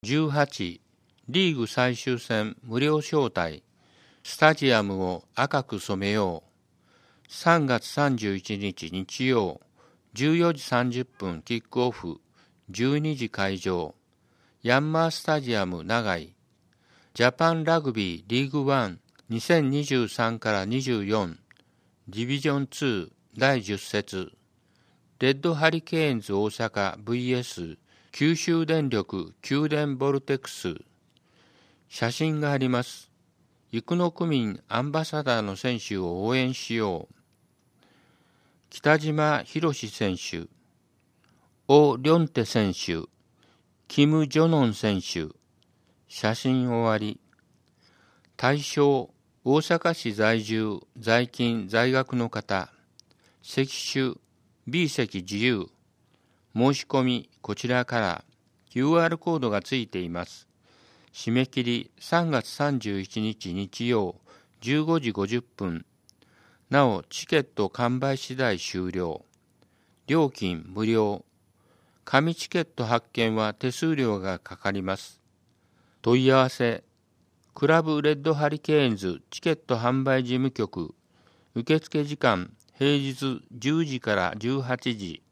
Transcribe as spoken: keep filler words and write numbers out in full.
じゅうはち、リーグ最終戦無料招待。スタジアムを赤く染めよう。さんがつさんじゅういちにち日曜、じゅうよじさんじゅっぷんキックオフ、じゅうにじ開場。ヤンマースタジアム長井。ジャパンラグビーリーグワンにせんにじゅうさんからにじゅうよん、ディビジョンツーだいじゅっ節。レッドハリケーンズ大阪 ブイエス 九州電力九電ボルテックス。写真があります。生野区民アンバサダーの選手を応援しよう。北島博選手、オ・リョンテ選手、キム・ジョノン選手。写真終わり。対象、大阪市在住、在勤、在学の方。席種、B 席自由。申し込み、こちらから。キューアール コードがついています。締め切りさんがつさんじゅういちにち日曜じゅうごじごじゅっぷん。なお、チケット完売次第終了。料金無料。紙チケット発券は手数料がかかります。問い合わせ、クラブレッドハリケーンズチケット販売事務局。受付時間、平日じゅうじからじゅうはちじ。